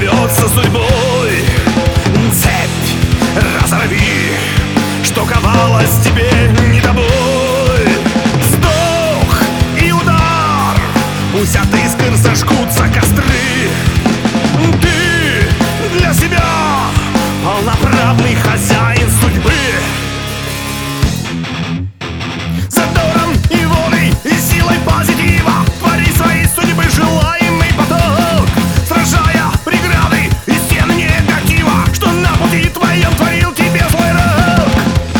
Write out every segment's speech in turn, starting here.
зовется судьбой. Цепь разорви, что ковалась тебе не тобой. Вздох и удар, пусть от искр зажгутся костры. Ты для себя полноправный хозяин судьбы. Задором и волей, и силой позитива твори своей судьбы желаемый поток, сражая преграды и стены негатива, что на пути твоем творил тебе злой рок.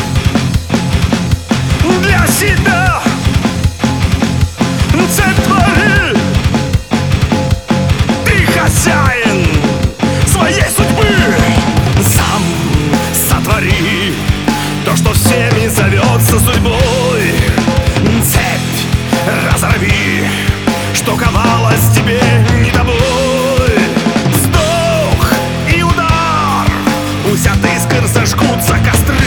Для себя цепь твори, ты хозяин своей судьбы. Сам сотвори то, что всеми зовется судьбой. Цепь разорви, что ковалась тебе не тобой. Вздох и удар, пусть от искр зажгутся костры.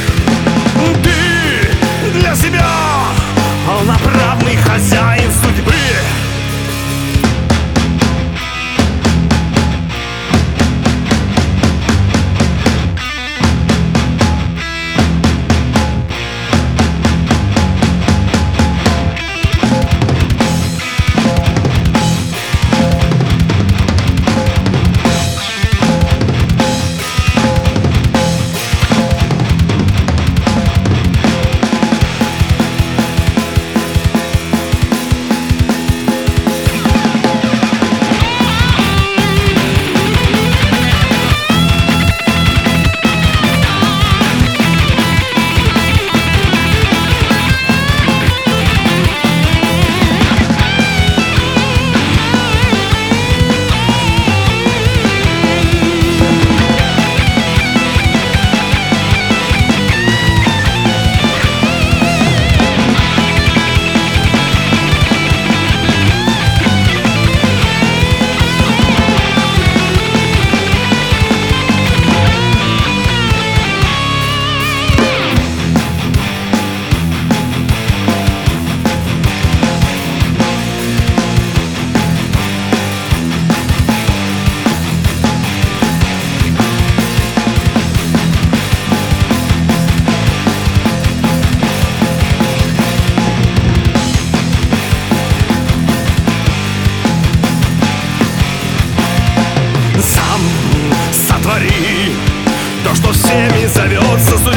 Ты для себя полноправный хозяин судьбы. Сам сотвори то, что всеми зовется